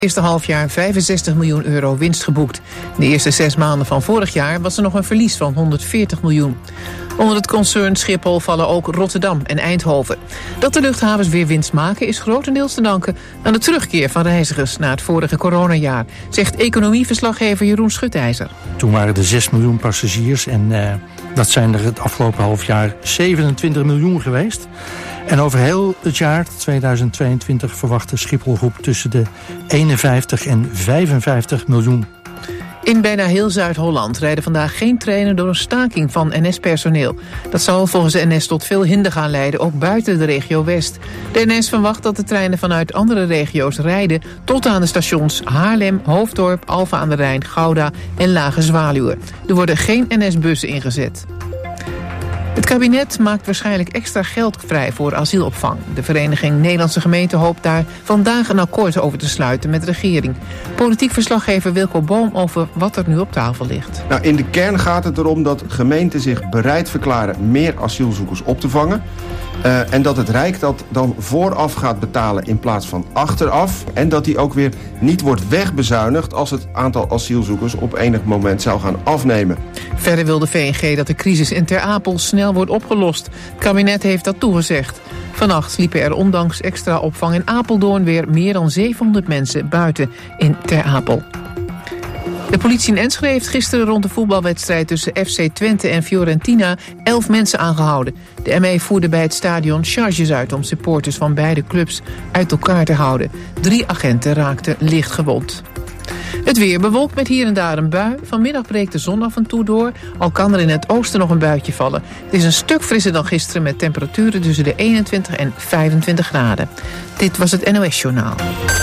Eerste halfjaar 65 miljoen euro winst geboekt. In de eerste 6 maanden van vorig jaar was er nog een verlies van 140 miljoen. Onder het concern Schiphol vallen ook Rotterdam en Eindhoven. Dat de luchthavens weer winst maken is grotendeels te danken aan de terugkeer van reizigers na het vorige coronajaar, zegt economieverslaggever Jeroen Schutijzer. Toen waren er 6 miljoen passagiers en dat zijn er het afgelopen halfjaar 27 miljoen geweest. En over heel het jaar 2022 verwacht de Schipholgroep tussen de 51 en 55 miljoen. In bijna heel Zuid-Holland rijden vandaag geen treinen door een staking van NS-personeel. Dat zal volgens de NS tot veel hinder gaan leiden, ook buiten de regio West. De NS verwacht dat de treinen vanuit andere regio's rijden tot aan de stations Haarlem, Hoofddorp, Alphen aan de Rijn, Gouda en Lage Zwaluwe. Er worden geen NS-bussen ingezet. Het kabinet maakt waarschijnlijk extra geld vrij voor asielopvang. De Vereniging Nederlandse Gemeenten hoopt daar vandaag een akkoord over te sluiten met de regering. Politiek verslaggever Wilco Boom over wat er nu op tafel ligt. Nou, in de kern gaat het erom dat gemeenten zich bereid verklaren meer asielzoekers op te vangen. En dat het Rijk dat dan vooraf gaat betalen in plaats van achteraf. En dat die ook weer niet wordt wegbezuinigd als het aantal asielzoekers op enig moment zou gaan afnemen. Verder wil de VNG dat de crisis in Ter Apel snel wordt opgelost. Het kabinet heeft dat toegezegd. Vannacht sliepen er ondanks extra opvang in Apeldoorn weer meer dan 700 mensen buiten in Ter Apel. De politie in Enschede heeft gisteren rond de voetbalwedstrijd tussen FC Twente en Fiorentina 11 mensen aangehouden. De ME voerde bij het stadion charges uit om supporters van beide clubs uit elkaar te houden. 3 agenten raakten licht gewond. Het weer bewolkt met hier en daar een bui. Vanmiddag breekt de zon af en toe door. Al kan er in het oosten nog een buitje vallen. Het is een stuk frisser dan gisteren met temperaturen tussen de 21 en 25 graden. Dit was het NOS Journaal.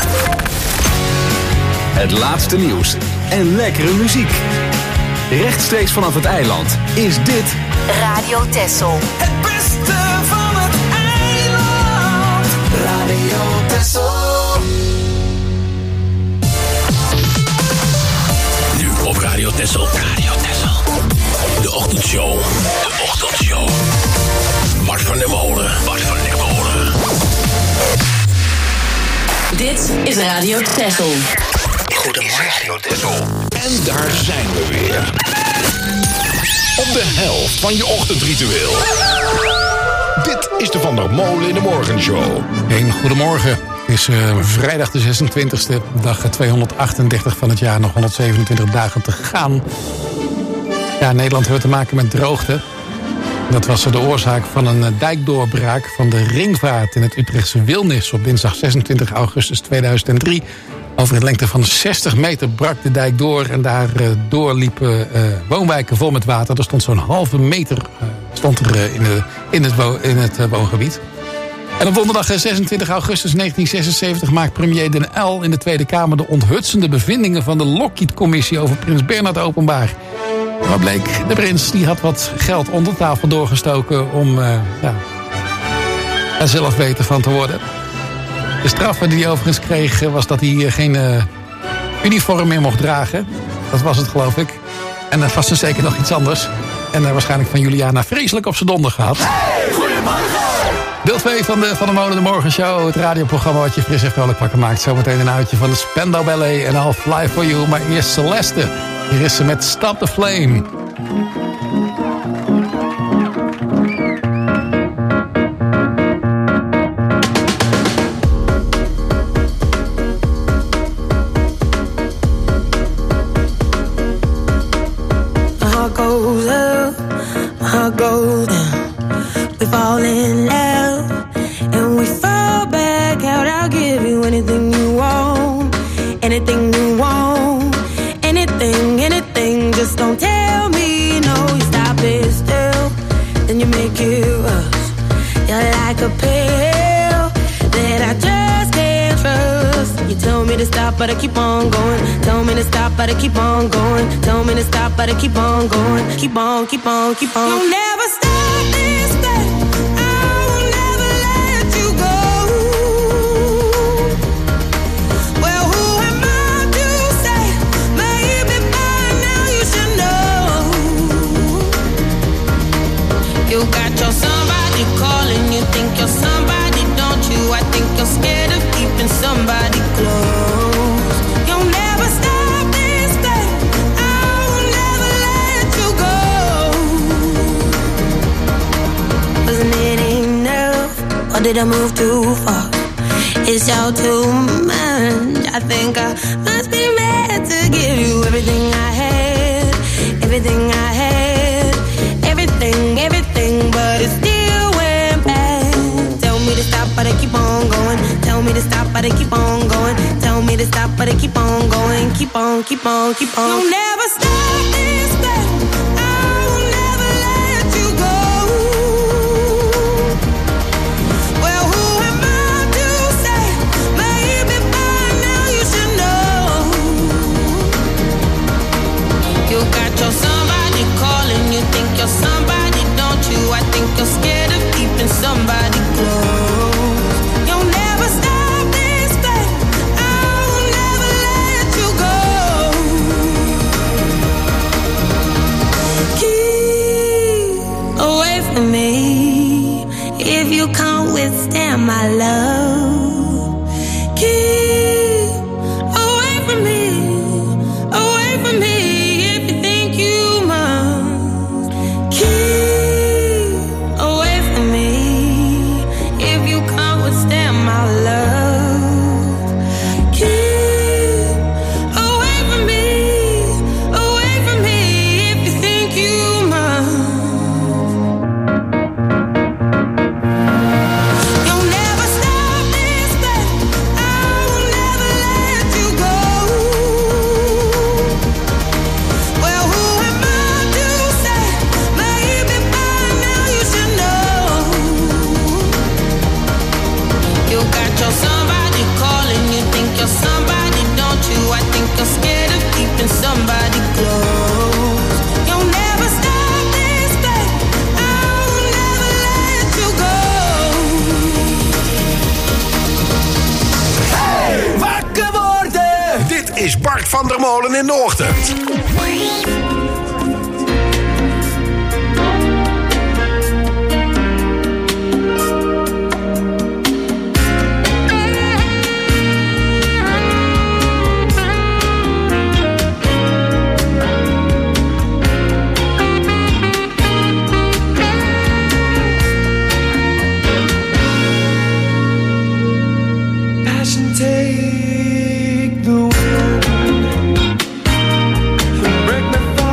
Het laatste nieuws en lekkere muziek. Rechtstreeks vanaf het eiland is dit Radio Texel. Het beste van het eiland. Radio Texel. Nu op Radio Texel. Radio Texel. De ochtendshow. De ochtendshow. Bart van der Molen. Bart van der Molen. Dit is Radio Texel. Goedemorgen. En daar zijn we weer. Op de helft van je ochtendritueel. Dit is de Van der Molen in de Morgenshow. Een goedemorgen. Het is vrijdag de 26e, dag 238 van het jaar. Nog 127 dagen te gaan. Ja, Nederland heeft te maken met droogte. Dat was de oorzaak van een dijkdoorbraak van de ringvaart in het Utrechtse Wilnis op dinsdag 26 augustus 2003. Over een lengte van 60 meter brak de dijk door en daardoor liepen woonwijken vol met water. Er stond zo'n halve meter in het woongebied. En op donderdag 26 augustus 1976 maakt premier Den Uyl in de Tweede Kamer de onthutsende bevindingen van de Lockheed-commissie over prins Bernhard openbaar. En wat bleek? De prins die had wat geld onder tafel doorgestoken om er zelf beter van te worden. De straf die hij overigens kreeg was dat hij geen uniform meer mocht dragen. Dat was het, geloof ik. En dat was dus zeker nog iets anders. En waarschijnlijk van Juliana vreselijk op zijn donder gehad. Hey, goedemorgen! Deel 2 van de Molen de Morgenshow. Het radioprogramma wat je fris en vrolijk wakker maakt. Zometeen een uitje van de Spandau Ballet en I'll Fly For You. Maar eerst Celeste. Hier is ze met Stop the Flame. But I keep on going. Tell me to stop, but I keep on going. Tell me to stop, but I keep on going. Keep on, keep on, keep on. You'll never stop this thing. I will never let you go. Well, who am I to say? Maybe by now you should know. You got your somebody calling. You think you're somebody, don't you? I think you're scared of keeping somebody close. did I move too far? It's all too much. I think I must be mad to give you everything I had, everything I had, everything, but it still went bad. Tell me to stop, but I keep on going. Tell me to stop, but I keep on going. Tell me to stop, but I keep on going. Keep on, keep on, keep on. You'll never stop this thing. I will never let you go. Well, who am I to say? Maybe by now you should know. You got your somebody calling. You think you're somebody, don't you? I think you're scared of keeping somebody close. You'll never stop this thing. I will never let you go. Keep away from me if you can't withstand my love. Keep away from me if you think you must. Keep away from me if you can't withstand my love. Keep away from me if you think you must. You'll never stop this thing. I will never let you go. Well, who am I to say? Maybe by now you should know. You got your somebody calling. You think you're somebody, don't you? I think you're scared of keeping somebody close. You'll never stop this thing. I will never let you go. Wakker worden! Dit is Bart van der Molen in de ochtend. Passion take the wheel, break me from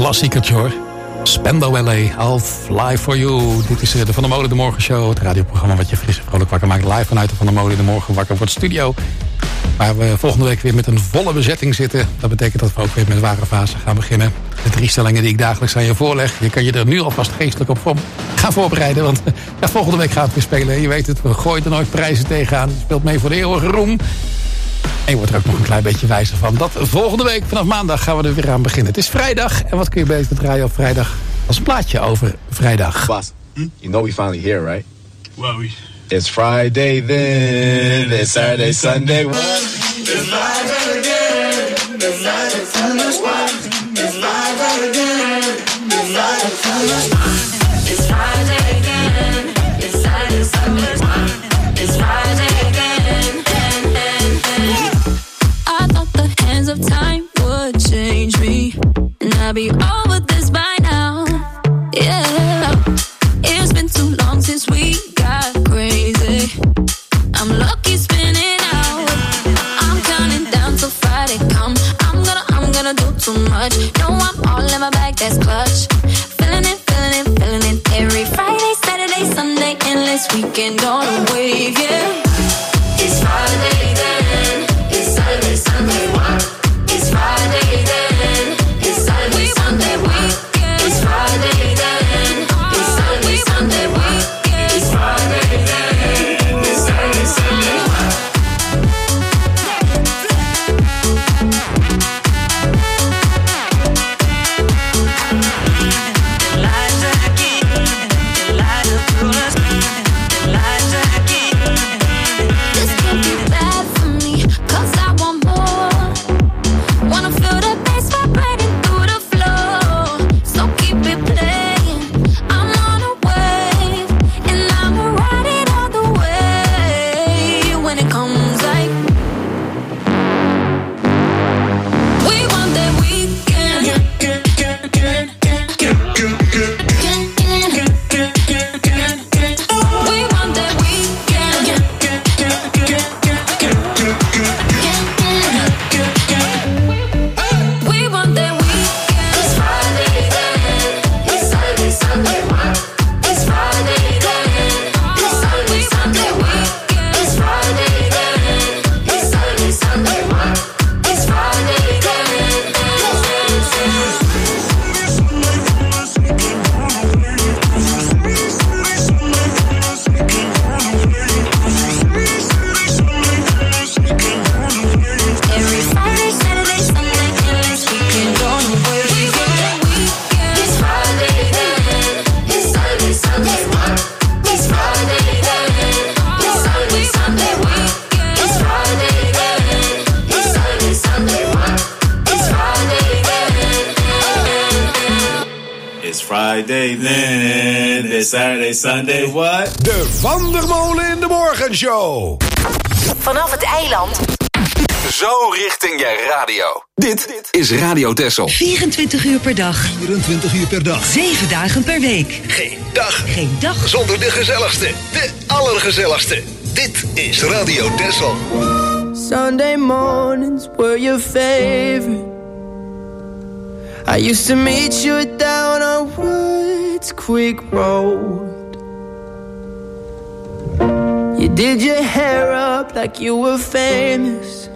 klassiekertje hoor. Spendo LA, I'll Fly For You. Dit is de Van der Molen de Morgen Show. Het radioprogramma wat je fris en vrolijk wakker maakt. Live vanuit de Van der Molen de Morgen wakker voor het studio. Waar we volgende week weer met een volle bezetting zitten. Dat betekent dat we ook weer met ware fase gaan beginnen. De 3 stellingen die ik dagelijks aan je voorleg. Je kan je er nu alvast geestelijk op gaan voorbereiden. Want ja, volgende week gaat het weer spelen. Je weet het, we gooien er nooit prijzen tegenaan. Je speelt mee voor de eeuwige roem. En je wordt er ook nog een klein beetje wijzer van. Dat volgende week, vanaf maandag, gaan we er weer aan beginnen. Het is vrijdag. En wat kun je beter draaien op vrijdag als een plaatje over vrijdag? Boss, you know we finally here, right? Well, it's Friday then, it's Saturday, Sunday. It's Friday again, it's Saturday, Sunday. It's Friday again, it's Saturday, Sunday. It's Friday again, it's Saturday, Sunday. It's Friday again. I thought the hands of time would change me, and I'd be over this by now. Yeah, it's been too long since we got crazy. I'm lucky spinning out. I'm counting down till Friday come. I'm gonna do too much. No, I'm all in my bag, that's clutch. Feeling it. Every Friday, Saturday, Sunday, endless weekend on a wave, yeah. It's Friday then, it's Saturday, Sunday, what? It's Friday then, it's Saturday, Sunday, weekend. It's Friday then, it's Saturday, Sunday, weekend. It's Friday then, it's Saturday, Sunday, what? Friday then, it's Saturday, Sunday, what? De Van der Molen in de Morgenshow. Vanaf het eiland. Zo richting je radio. Dit is Radio Texel. 24 uur per dag. 24 uur per dag. 7 dagen per week. Geen dag zonder de gezelligste. De allergezelligste. Dit is Radio Texel. Sunday mornings were your favorite. I used to meet you down on Woods Creek Road. You did your hair up like you were famous,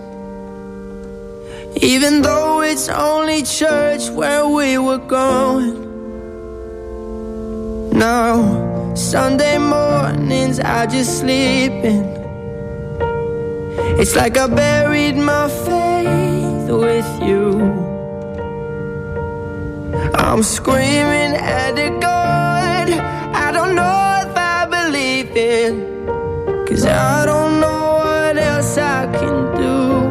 even though it's only church where we were going. Now, Sunday mornings I just sleep in. It's like I buried my faith with you. I'm screaming at the God I don't know if I believe in, 'cause I don't know what else I can do.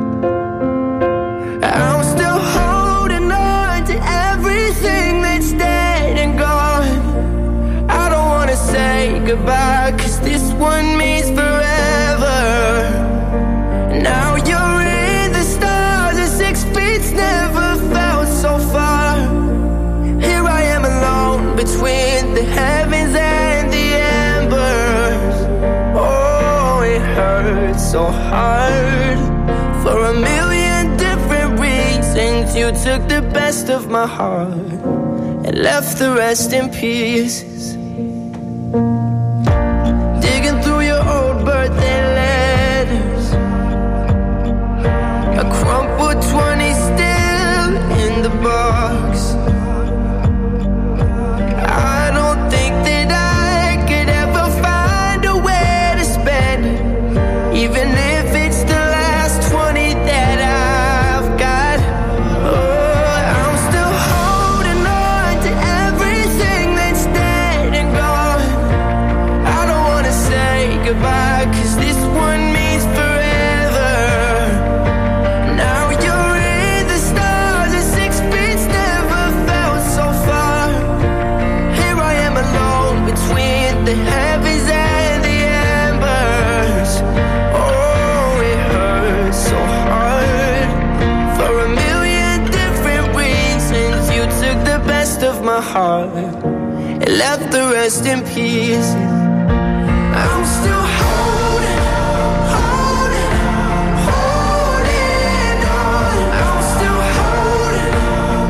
I'm still holding on to everything that's dead and gone. I don't wanna say goodbye, 'cause this one means forever. Now you're in the stars and 6 feet's never felt so far. Here I am alone between the heavens and the embers. Oh, it hurts so hard for a million different reasons since you took the best of my heart and left the rest in pieces. Digging through your old birthday letters, a crumpled 20 still in the box. I don't think that I could ever find a way to spend it, even if it's the last 20 that I've got. Oh, I'm still holding on to everything that's dead and gone. I don't wanna say goodbye, 'cause this one means forever. Now you're in the stars and 6 feet never felt so far. Here I am alone between the heavens and the embers. Oh, it hurts so hard for a million different reasons. You took the best of my heart and left the rest in peace. I'm still holding on. I'm still holding on.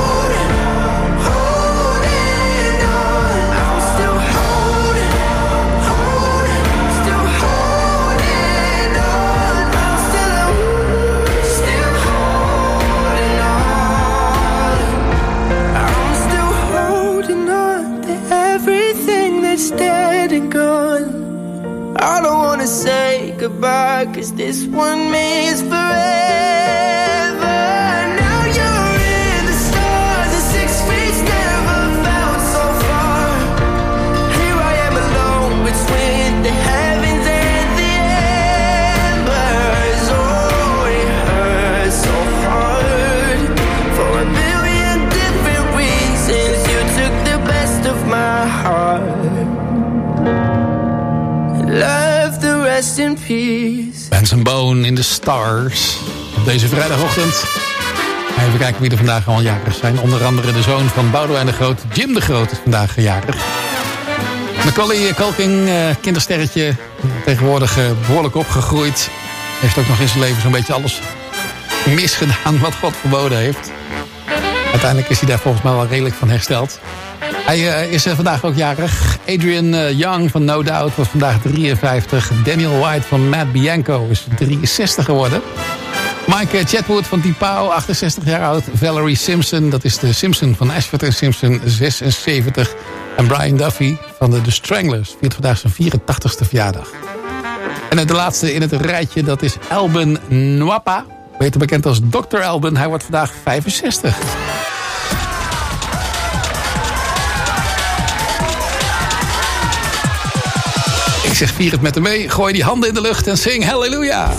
I'm still holding on. Still holding on. I'm still holding on. I'm still holding on to everything that's dead and gone. I don't wanna say goodbye, 'cause this one means forever. Now you're in the stars and 6 feet never felt so far. Here I am alone between the heavens and the embers. Oh, it hurts so hard for a million different reasons. You took the best of my heart, left the rest in peace. Benson Boone in the Stars. Op deze vrijdagochtend. Even kijken wie er vandaag al jarig zijn. Onder andere de zoon van Boudewijn de Groot. Jim de Groot is vandaag jarig. Macaulay Culkin, kindersterretje. Tegenwoordig behoorlijk opgegroeid. Heeft ook nog in zijn leven zo'n beetje alles misgedaan wat God verboden heeft. Uiteindelijk is hij daar volgens mij wel redelijk van hersteld. Hij is vandaag ook jarig. Adrian Young van No Doubt was vandaag 53. Daniel White van Matt Bianco is 63 geworden. Mike Chatwood van T-Pow, 68 jaar oud. Valerie Simpson, dat is de Simpson van Ashford & Simpson, 76. En Brian Duffy van de Stranglers viert vandaag zijn 84ste verjaardag. En de laatste in het rijtje, dat is Alban Nwapa. Beter bekend als Dr. Alban. Hij wordt vandaag 65. Ik zeg, vier het met hem mee. Gooi die handen in de lucht en zing halleluja.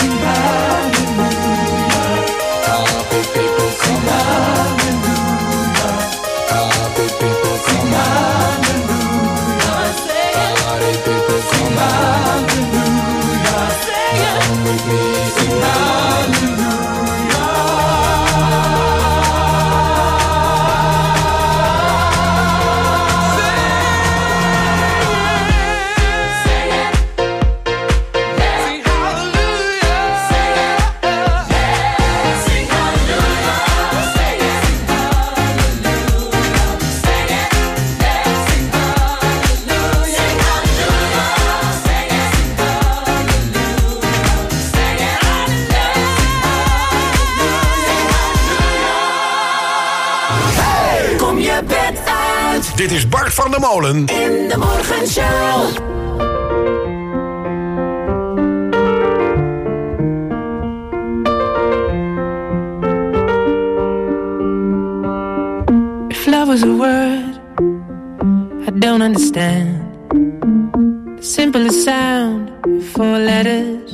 Dit is Bart van der Molen. In de Morgenshow. If love was a word I don't understand, the simplest sound, 4 letters.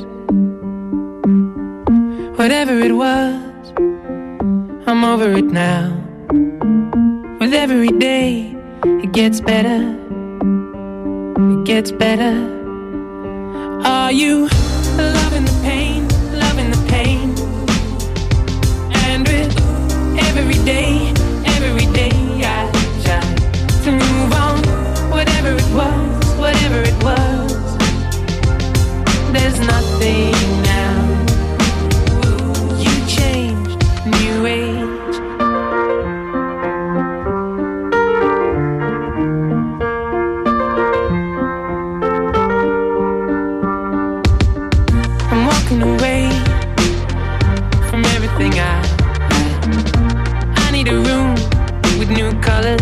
Whatever it was, I'm over it now. With every day it gets better, it gets better. Are you loving the pain, loving the pain? And with every day I try to move on. Whatever it was, there's nothing now. You changed, new age. Away from everything I need a room with new colors.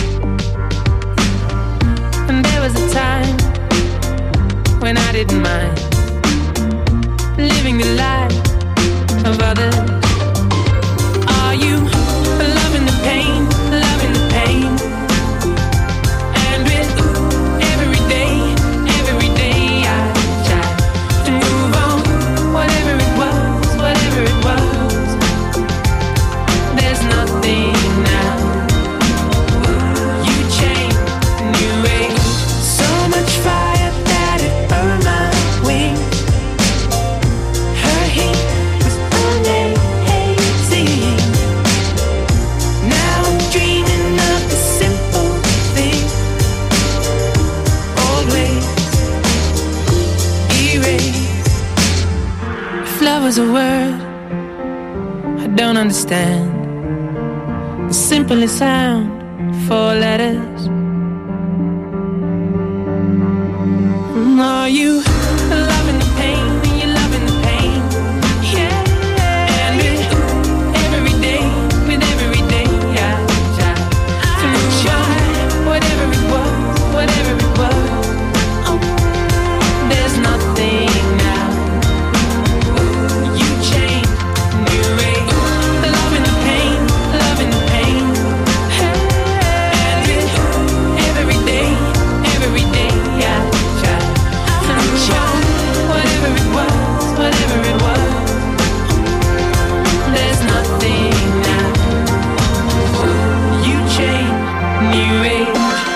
And there was a time when I didn't mind living the life of others. Are you loving the pain, loving the pain? And with every day I try to move on. Whatever it was, there's nothing now. You changed, new age. So much fire that it burned my wings. Her heat was amazing. Now I'm dreaming of the simple thing. Always erase. If love was a word I don't understand, the simplest sound, 4 letters. Are you loving the pain? Are you loving the pain? Yeah. And with every day I try to move on. Whatever it was, oh, there's nothing now. You change, new age, loving the pain, loving the pain. And with every day I try to move on. Whatever it was, there's nothing now. You change, new age.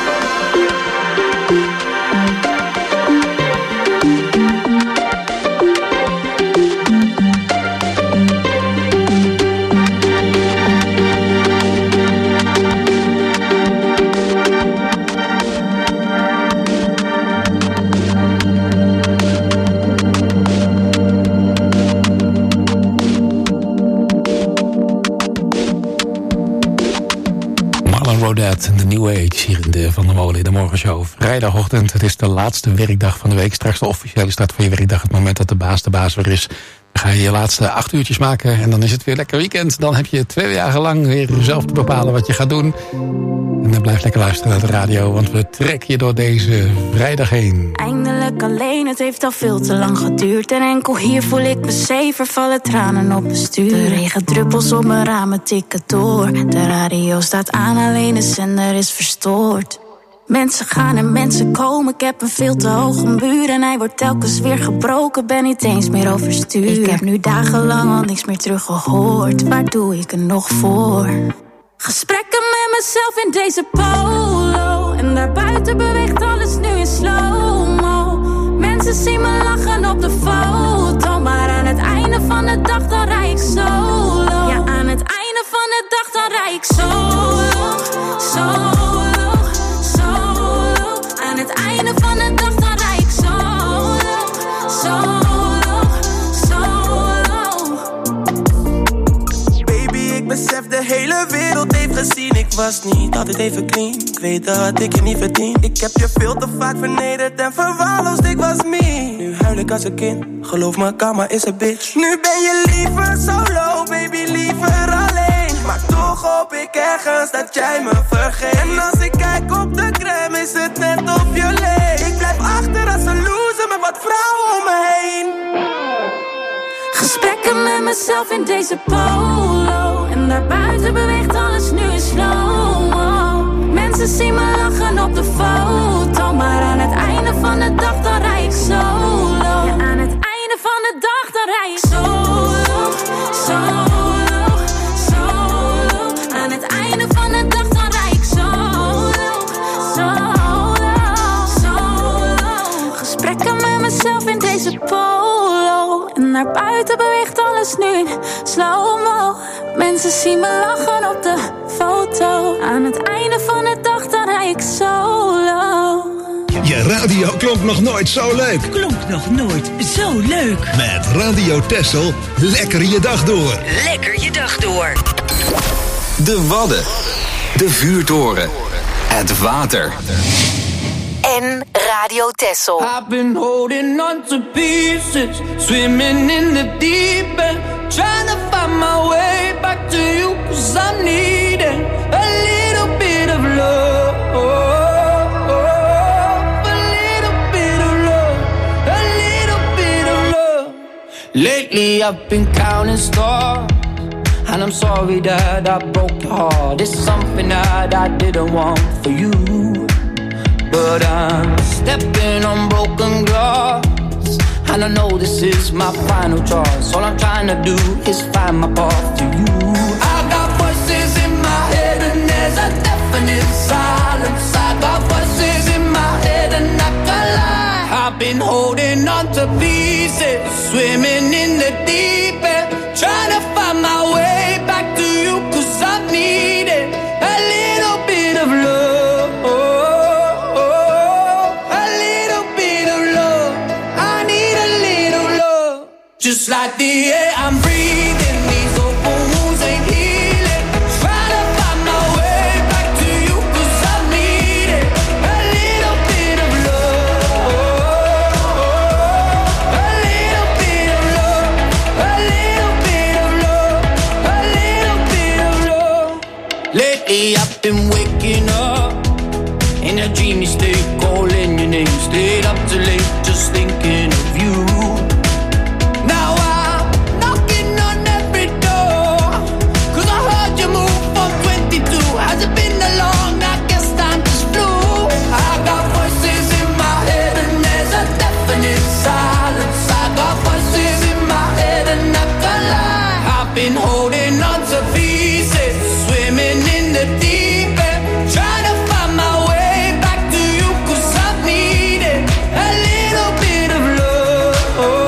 Rodette, The New Age, hier in de Van der Molen in de Morgenshow. Vrijdagochtend, het is de laatste werkdag van de week. Straks de officiële start van je werkdag, het moment dat de baas weer is. Dan ga je je laatste 8 uurtjes maken en dan is het weer lekker weekend. Dan heb je 2 dagen lang weer zelf te bepalen wat je gaat doen. En dan blijf lekker luisteren naar de radio, want we trekken je door deze vrijdag heen. Eindelijk alleen, het heeft al veel te lang geduurd. En enkel hier voel ik me safe, er vallen tranen op mijn stuur. De regendruppels op mijn ramen tikken door. De radio staat aan, alleen de zender is verstoord. Mensen gaan en mensen komen, ik heb een veel te hoge muur en hij wordt telkens weer gebroken, ben niet eens meer overstuur. Ik heb nu dagenlang al niks meer teruggehoord, waar doe ik er nog voor? Gesprekken met mezelf in deze polo en daarbuiten beweegt alles nu in slow-mo. Mensen zien me lachen op de foto, maar aan het einde van de dag dan rij ik solo. Ja, aan het einde van de dag dan rij ik solo, solo, solo. Aan het einde van de dag dan rij ik solo, solo, solo. Baby, ik besef de hele wereld heeft gezien. Ik was niet altijd even clean, ik weet dat ik je niet verdien. Ik heb je veel te vaak vernederd en verwaarloosd, ik was me. Nu huil ik als een kind, geloof me, karma is een bitch. Nu ben je liever solo, baby, liever alleen. Maar toch hoop ik ergens dat jij me vergeet. En als ik kijk op de crème is het net of je leeft. Ik blijf achter als een loser met wat vrouwen om me heen. Gesprekken met mezelf in deze polo en daarbuiten beweegt alles nu in slow-mo. Mensen zien me lachen op de foto, maar aan het einde van de dag dan rij ik solo. Ja, aan het einde van de dag dan rij ik solo, solo, solo. Aan het einde van de dag dan rij ik solo, solo, solo. Gesprekken met mezelf in deze polo en naar buiten beweegt alles nu in slow-mo. Mensen zien me lachen op de foto. Aan het einde van de dag dan rij ik solo. Je radio klonk nog nooit zo leuk. Klonk nog nooit zo leuk. Met Radio Texel, lekker je dag door. Lekker je dag door. De Wadden. De vuurtoren. Het water. En Radio Texel. I've been holding on to pieces, swimming in the deep end, trying to find my way back to you, 'cause I'm needing a little bit of love, a little bit of love, a little bit of love. Lately I've been counting stars, and I'm sorry that I broke your heart. It's something that I didn't want for you, but I'm stepping on broken glass, and I know this is my final choice. All I'm trying to do is find my path to you. I got voices in my head and there's a deafening silence. I got voices in my head and I can't lie. I've been holding on to pieces, swimming in the deep end, trying to find my way back to you, 'cause I need it, a little bit of love. Just like the air I'm breathing, these open wounds ain't healing. Trying to find my way back to you, 'cause I need it, a little bit of love, a little bit of love, a little bit of love, a little bit of love. Lately I've been waking up in a dreamy state, calling your name, stayed up too late, just thinking of you. Now I'm knocking on every door, 'cause I heard you move from 22. Has it been that long? I guess time just flew. I got voices in my head and there's a deafening silence. I got voices in my head and I can't lie. I've been holding on to pieces, swimming in the deep end, trying to find my way back to you, 'cause I need it, a little bit of love.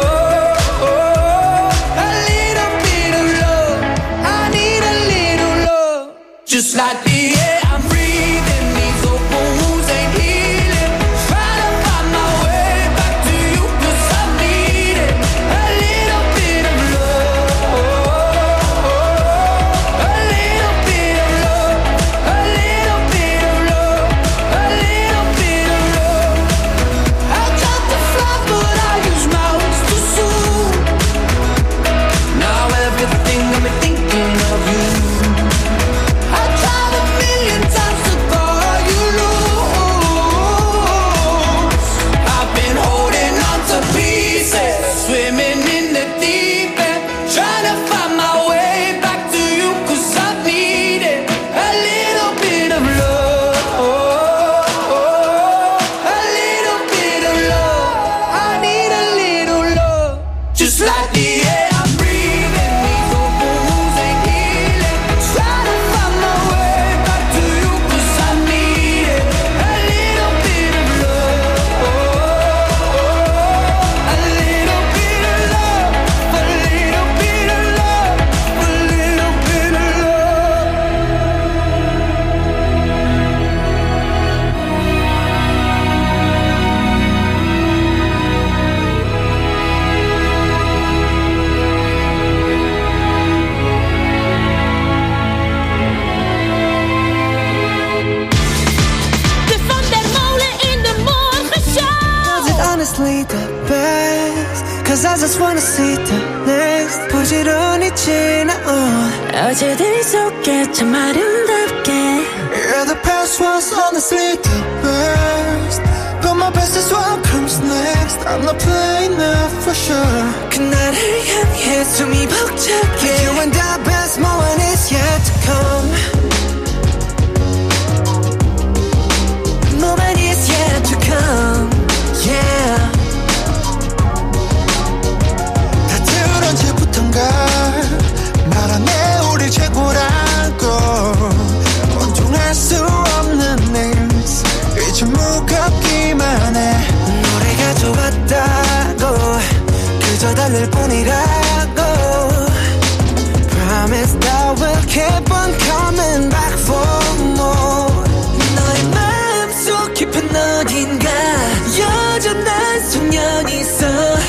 Just like the air I'm breathing, these open wounds ain't healing. Trying to find my way back to you, 'cause I need it, a little bit of love, a little bit of love, a little bit of love, a little bit of love. I tried to fly but I use my wings too soon. Now everything got me thinking of you. I tried a million I just wanna see the next 부지런히 지나온 어제들 속에 참 아름답게 Yeah, the past was honestly the best But my best is what comes next I'm not playing that for sure 그날을 향해 숨이 벅차게 You and the best moment is yet to come Moment is yet to come Yeah 다들 언제부턴가 말하네 우리 최고라고 온종할 수 없는 names 이제 무겁기만 해 노래가 좋았다고 그저 달랠 뿐이라고 Promise that we'll keep on coming back for more 너의 마음속 깊은 어딘가 여전한 소년이 있어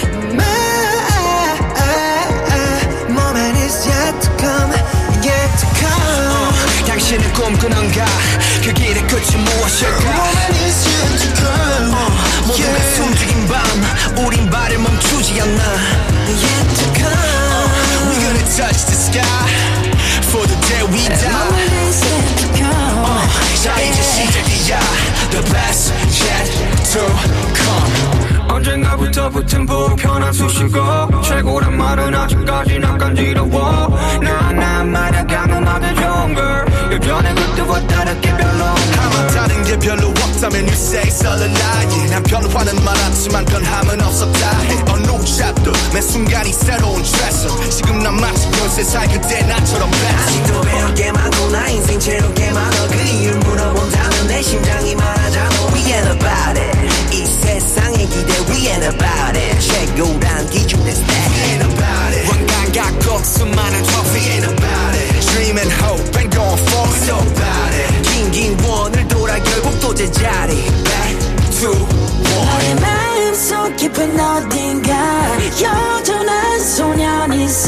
Moment is yet to come, yet to come 당신은 꿈꾸는가 그 길의 끝이 무엇일까 Moment is yet to come 모두가 숨죽인 밤 우린 발을 멈추지 않나 Yet to come We're gonna touch the sky For the day we die Moment is yet to come 자 이제 시작이야 The best yet to come 언젠가부터 붙은 불편한 수식어 최고란 말은 아직까지 난 간지러워 난 말야간 음악의 좋은 걸 예전에 그때와 다르게 별로 아마 다른 게 별로 없다면 you say it's all a lie 난 변화는 많았지만 변함은 없었다 해 어느 샵도 매 순간이 새로운 트레서 지금 난 마치 13살 그때 나처럼 아직도 배울 게 많고 나 인생 채울 게 많아 그 이유를 물어본다면 내 심장이 말하잖아 We ain't about it 이 세상의 기대 We ain't about it 최고란 기준의 스택 We ain't about it 왕관각고 수많은 trophy We ain't about it Dream and hope and going for it So about it 긴 원을 돌아 결국 또 제자리 Back to one 너의 마음속 깊은 어딘가 여전한 소년이 있어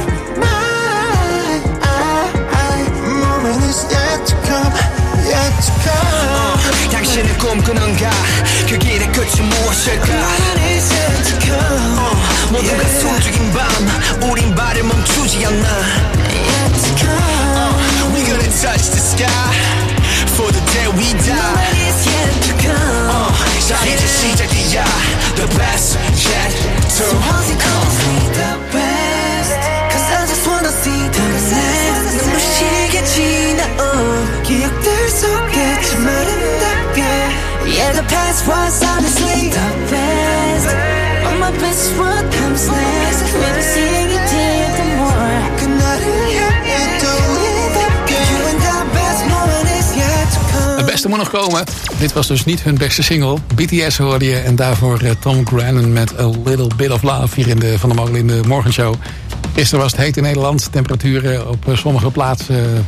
Moment is yet to come Yet to come 당신은 꿈꾸는가 그 길의 끝이 무엇일까 Moment is yet to come 모두가 숨죽인 밤 우린 발을 멈추지 않나 Yet to come We're gonna touch the sky For the day we die Moment is yet to come 자 이제 시작이야 The best yet to come The best Cause I just wanna see the next 눈부시게 지나온 기억들 속에 참 아름답게 Yeah, the past was honestly the best But my best is what comes next Maybe seeing it till the more 그날을 향해 또 You and the best moment is yet to come Het beste moet nog komen. Dit was dus niet hun beste single. BTS hoorde je en daarvoor Tom Grennan met A Little Bit of Love hier in de Van der Molen in de Morgenshow. Gisteren was het heet in Nederland. Temperaturen op sommige plaatsen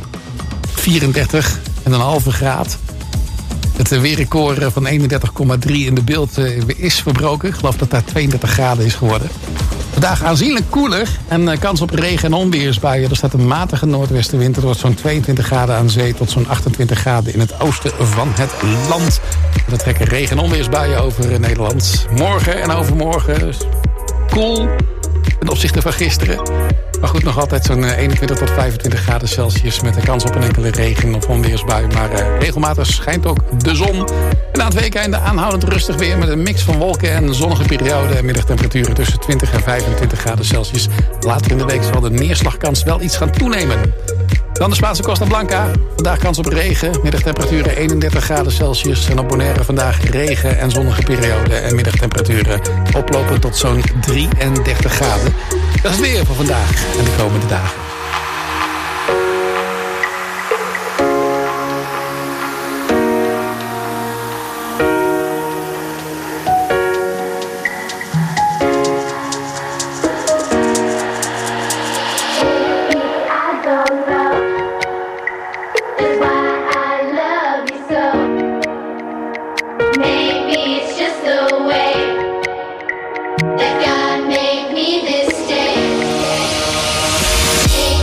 34,5 graad. Het weerrecord van 31,3 in de beeld is verbroken. Ik geloof dat daar 32 graden is geworden. Vandaag aanzienlijk koeler en kans op regen- en onweersbuien. Er staat een matige noordwestenwind. Het wordt zo'n 22 graden aan zee tot zo'n 28 graden in het oosten van het land. Er trekken regen- en onweersbuien over Nederland. Morgen en overmorgen koel ten opzichte van gisteren. Maar goed, nog altijd zo'n 21 tot 25 graden Celsius... met de kans op een enkele regen- of onweersbui. Maar regelmatig schijnt ook de zon. En aan het weekende aanhoudend rustig weer... met een mix van wolken en zonnige perioden... en middagtemperaturen tussen 20 en 25 graden Celsius. Later in de week zal de neerslagkans wel iets gaan toenemen. Dan de Spaanse Costa Blanca. Vandaag kans op regen. Middagtemperaturen 31 graden Celsius. En op Bonaire vandaag regen en zonnige perioden. En middagtemperaturen oplopen tot zo'n 33 graden. Dat is het weer voor vandaag en de komende dagen. That God made me this day.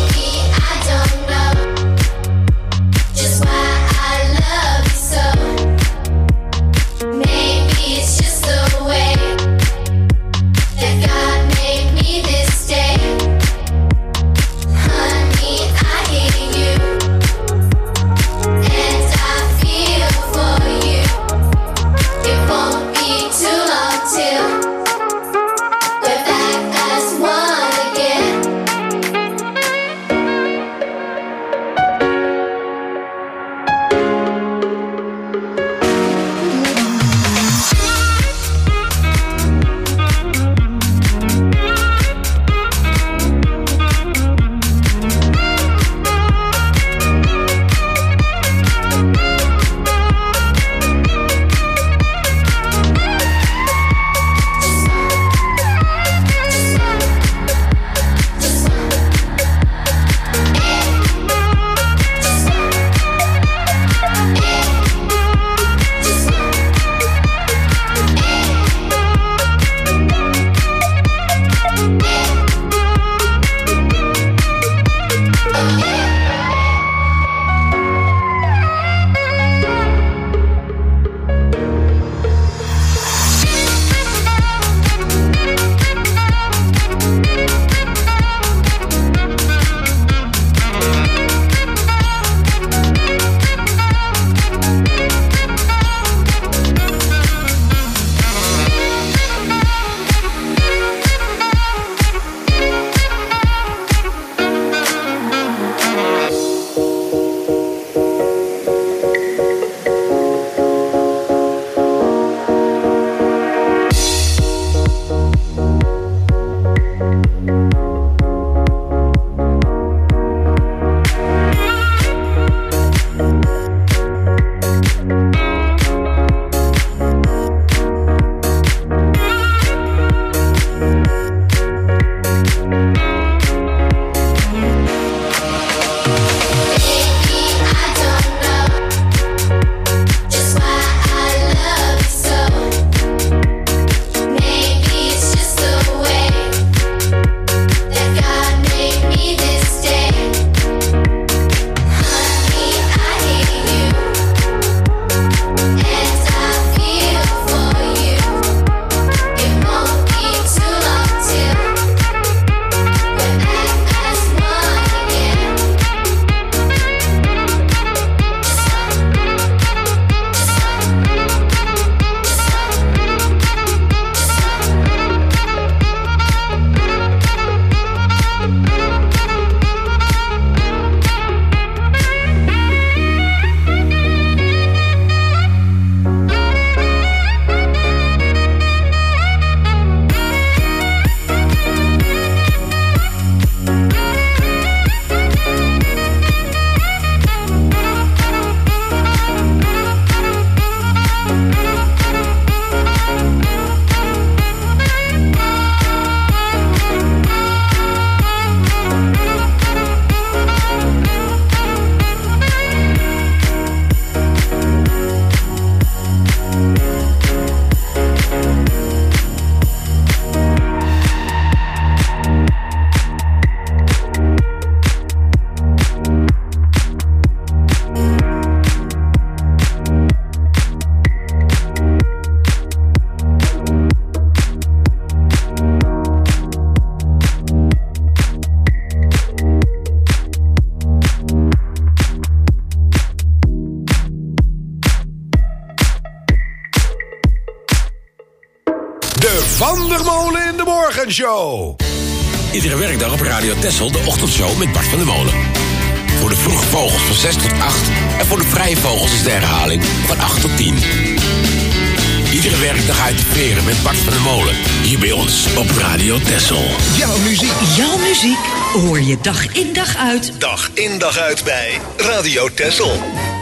de Molen in de Morgenshow. Iedere werkdag op Radio Texel de ochtendshow met Bart van der Molen. Voor de vroege vogels van 6 tot 8 en voor de vrije vogels is de herhaling van 8 tot 10. Iedere werkdag uit de veren met Bart van der Molen. Hier bij ons op Radio Texel. Jouw muziek. Jouw muziek hoor je dag in dag uit. Dag in dag uit bij Radio Texel.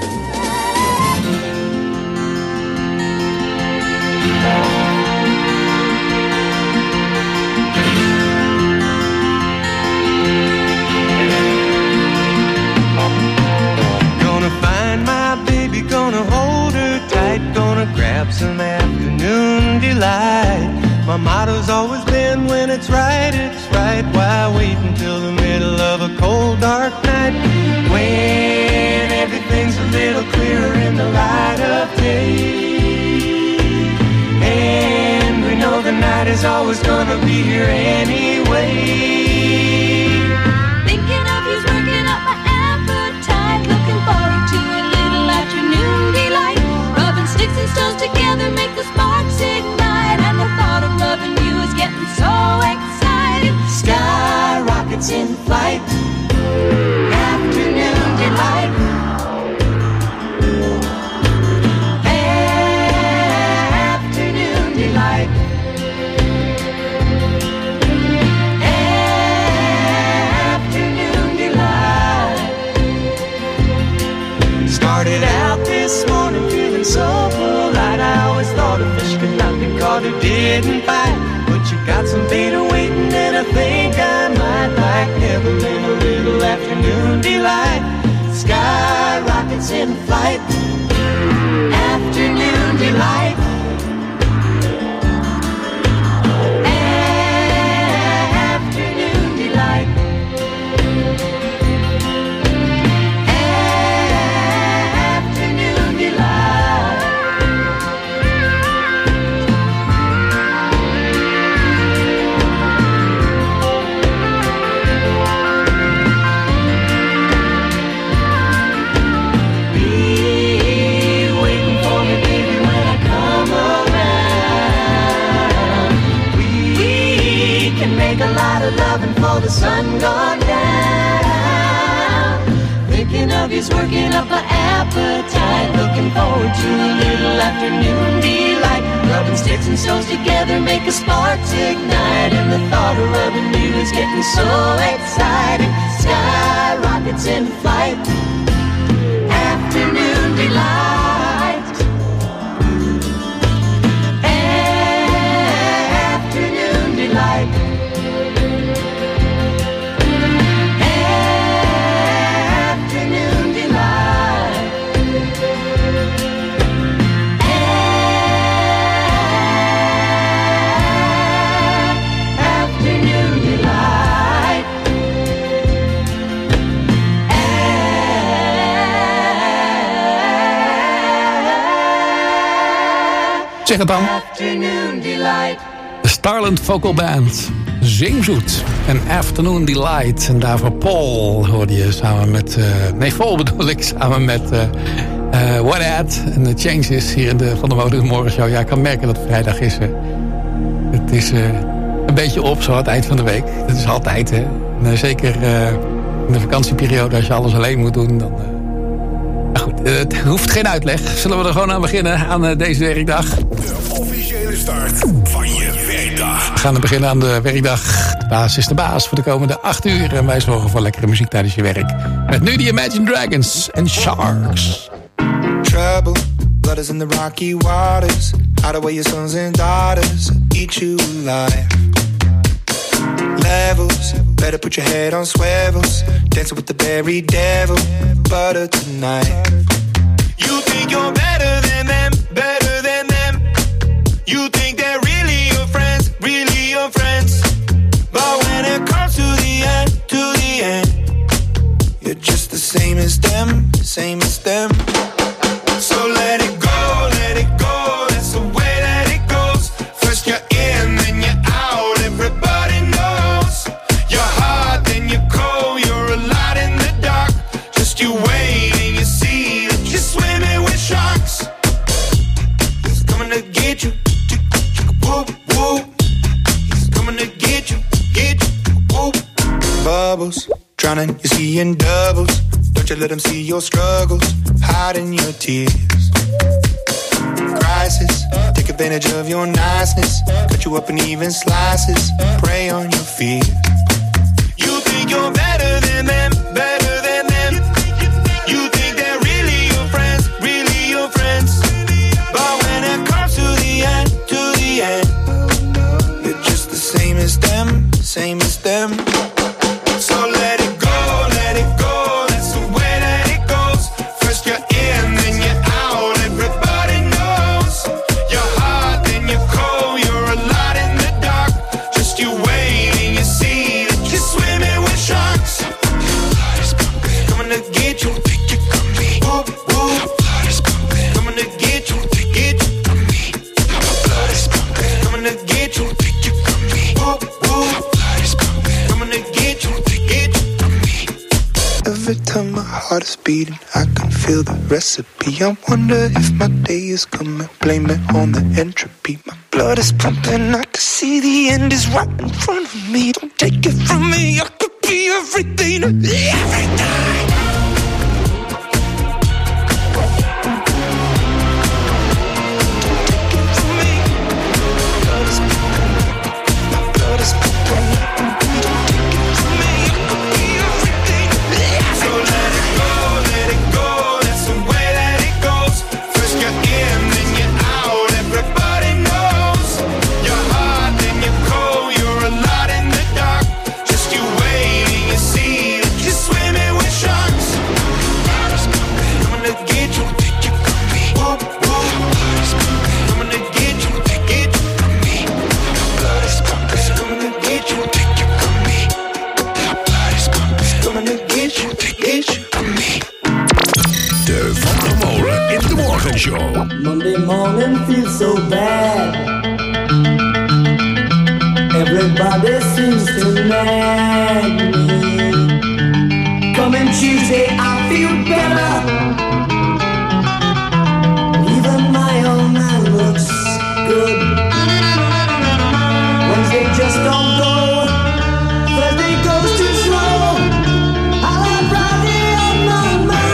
Gonna hold her tight, gonna grab some afternoon delight. My motto's always been when it's right, why wait until the middle of a cold dark night, when everything's a little clearer in the light of day, and we know the night is always gonna be here anyway. Thinking of you's working up my appetite, looking forward to a little afternoon delight. Rubbing sticks and stones together make the sparks ignite, and the thought of loving you is getting so exciting. Sky rockets in flight, afternoon delight. Afternoon delight. Afternoon delight. Started out this morning feeling so polite. I always thought a fish could not be caught who didn't bite. But you got some bait waiting, and I think I might like Neverland, a little afternoon delight. Sky rockets in flight, afternoon delight. Afternoon delight. Afternoon delight. Be waiting for me, baby, when I come around. We can make a lot of loving for the sun gone down. Thinking of you's working up my appetite, looking forward to a little afternoon delight. Rubbing sticks and stones together make a sparks ignite, and the thought of loving you is getting so exciting. Sky rockets in flight, afternoon delight. Afternoon delight. Afternoon delight. Afternoon delight. Zeg het dan. Afternoon delight. De Starland Vocal Band. Zingzoet. En Afternoon Delight. En daarvoor Paul hoorde je samen met... Paul bedoel ik. Samen met What At en The Changes hier in de Van der Molen Morgenshow. Ja, ik kan merken dat het vrijdag is. Het is een beetje op, zo aan het eind van de week. Dat is altijd, hè. En, zeker in de vakantieperiode, als je alles alleen moet doen, dan... Nou goed, het hoeft geen uitleg. Zullen we er gewoon aan beginnen aan deze werkdag? De officiële start van je werkdag. We gaan beginnen aan de werkdag. De baas is de baas voor de komende 8 uur. En wij zorgen voor lekkere muziek tijdens je werk. Met nu de Imagine Dragons en Sharks. Trouble, blood is in the rocky waters. Hide away your sons and daughters, eat you alive. Levels, better put your head on swivels. Dancing with the very devil, butter tonight. You think you're better than them, better than them. You think they're really your friends, really your friends. But when it comes to the end, you're just the same as them, same as them. So let it go, let it go, that's the way that it goes. First you're in, then you're out, everybody knows. You're hot, then you're cold, you're a lot in the dark. Just you wait and you see that you're swimming with sharks. It's coming to get you, whoop, whoop. Drowning your sea in doubles. Don't you let them see your struggles, hiding your tears. Crisis, take advantage of your niceness. Cut you up in even slices, prey on your fears. You think you're better than them, better than them. You think they're really your friends, really your friends. But when it comes to the end, you're just the same as them, same as them. So let it go, let it go. That's the way that it goes. First you're in, then you're out. Everybody knows you're hot, then you're cold. You're a lot in the dark. Just you waiting, you see that you're swimming with sharks. Coming to get you, take you from me. Whoop, whoop. Coming to get you, get you from me. Coming to get you, take you from me. Whoop, whoop. Coming to get you, get you from me. Every time my heart is beating, I can feel the recipe. I wonder if my day is coming. Blame it on the entropy. My blood is pumping. I can see the end is right in front of me. Don't take it from me. I could be everything, everything. Monday morning feels so bad. Everybody seems to nag me. Coming Tuesday I feel better. Even my old man looks good. Wednesday just don't go. Thursday goes too slow. I'll have Friday on my mind.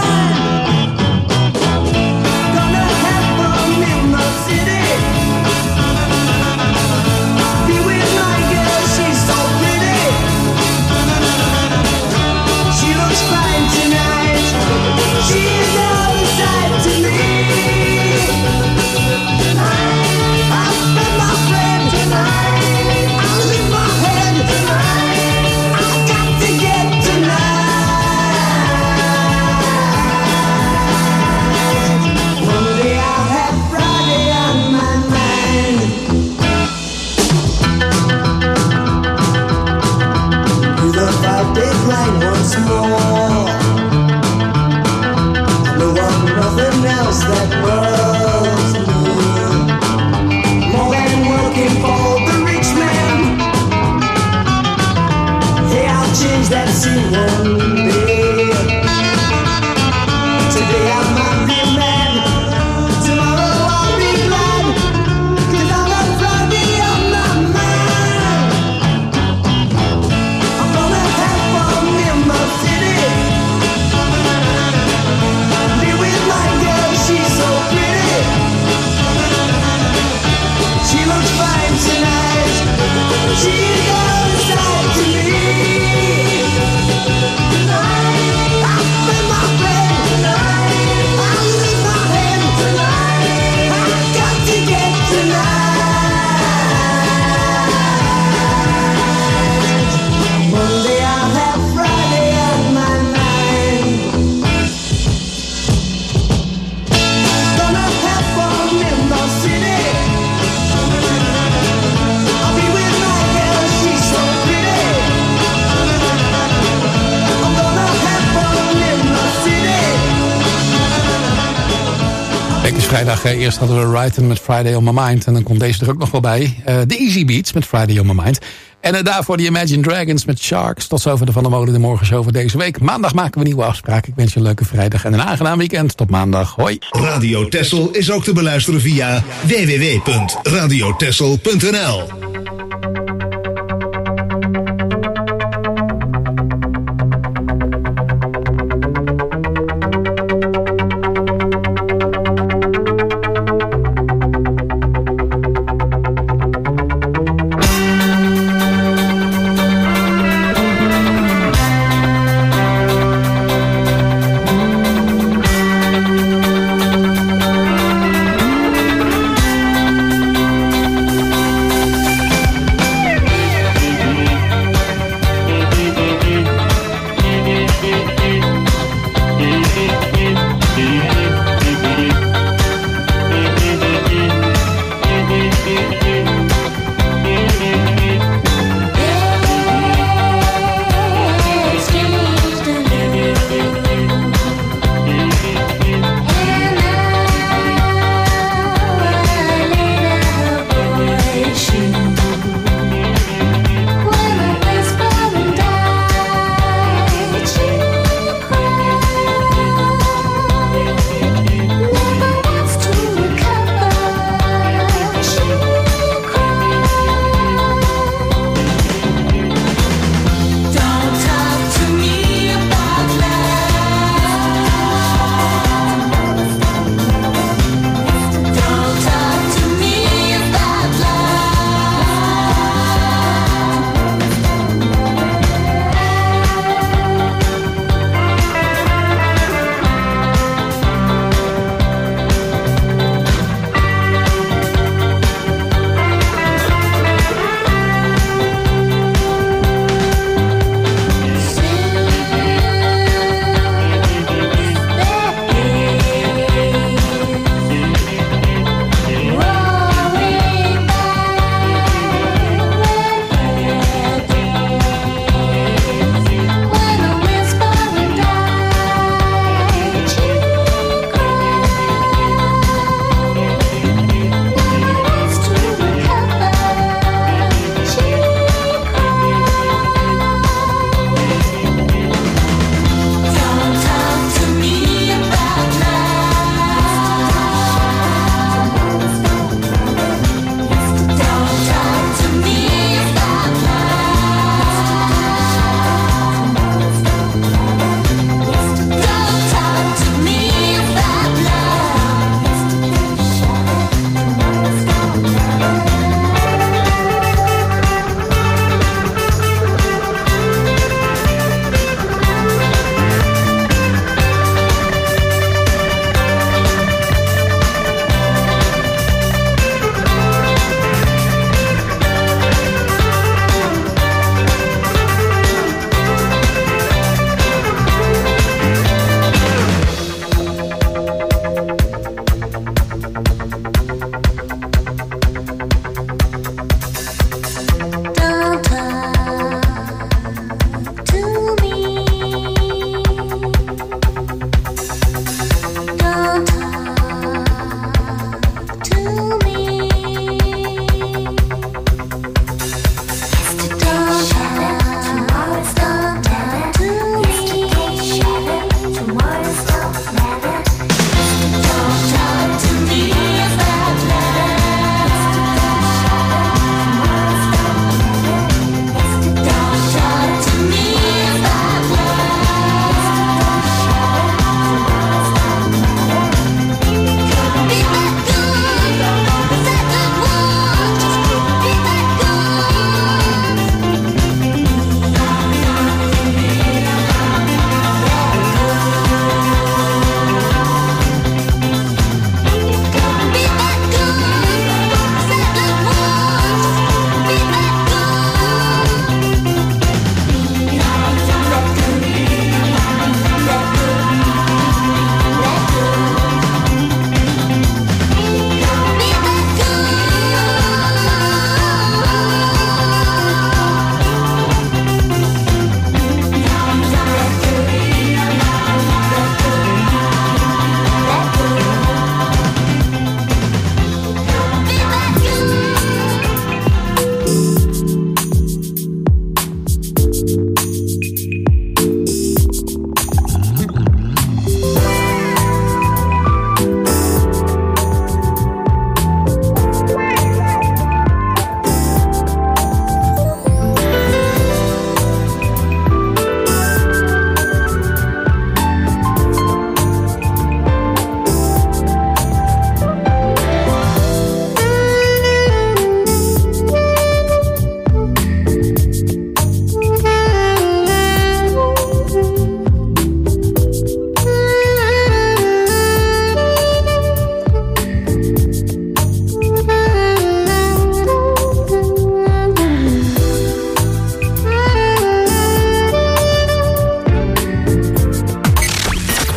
That was me. More than working for the rich man. Hey, I'll change that scene one day. Today I might be mad. Tomorrow I'll be glad. 'Cause I'm a Friday on my mind. I'm gonna have fun in my city. Be with my girl, she's so pretty. She looks fine tonight. She's gonna side to me. Tonight, I'm with my friend. Tonight, I'm with my hand. Tonight, I got to get tonight. Monday I'll have Friday on my mind. Gonna have fun in the city. I'll be with my girl, she's so pretty. I'm gonna have fun in the city. Kijk, het is vrijdag. Eerst hadden we Wrighton met Friday on My Mind. En dan komt deze er ook nog wel bij. De Easy Beats met Friday on My Mind. En daarvoor de Imagine Dragons met Sharks. Tot zover de Van der Molen de Morgenshow voor deze week. Maandag maken we nieuwe afspraken. Ik wens je een leuke vrijdag en een aangenaam weekend. Tot maandag. Hoi. Radio Texel is ook te beluisteren via www.radiotexel.nl.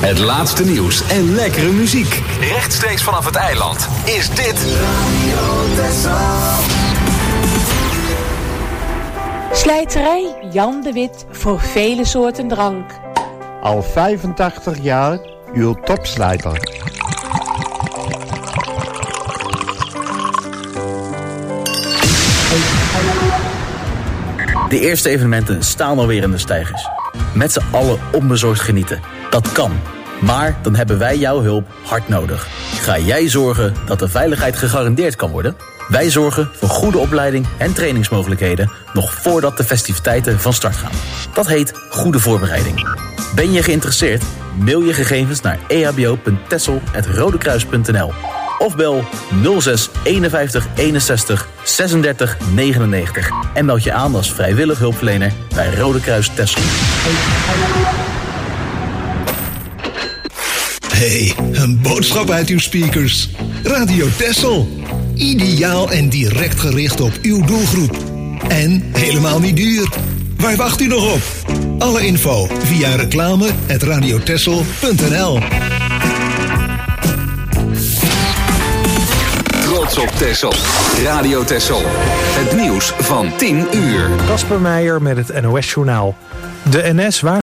Het laatste nieuws en lekkere muziek. Rechtstreeks vanaf het eiland is dit Radio Texel. Slijterij Jan de Wit voor vele soorten drank. Al 85 jaar uw topslijter. De eerste evenementen staan alweer in de steigers. Met z'n allen onbezorgd genieten. Dat kan. Maar dan hebben wij jouw hulp hard nodig. Ga jij zorgen dat de veiligheid gegarandeerd kan worden? Wij zorgen voor goede opleiding en trainingsmogelijkheden nog voordat de festiviteiten van start gaan. Dat heet goede voorbereiding. Ben je geïnteresseerd? Mail je gegevens naar ehbo.texel@rodekruis.nl of bel 06 51 61 36 99 en meld je aan als vrijwillig hulpverlener bij Rode Kruis Texel. Hey, een boodschap uit uw speakers. Radio Texel. Ideaal en direct gericht op uw doelgroep. En helemaal niet duur. Waar wacht u nog op? Alle info via reclame@radiotexel.nl. Trots op Texel. Radio Texel. Het nieuws van 10 uur. Kasper Meijer met het NOS Journaal. De NS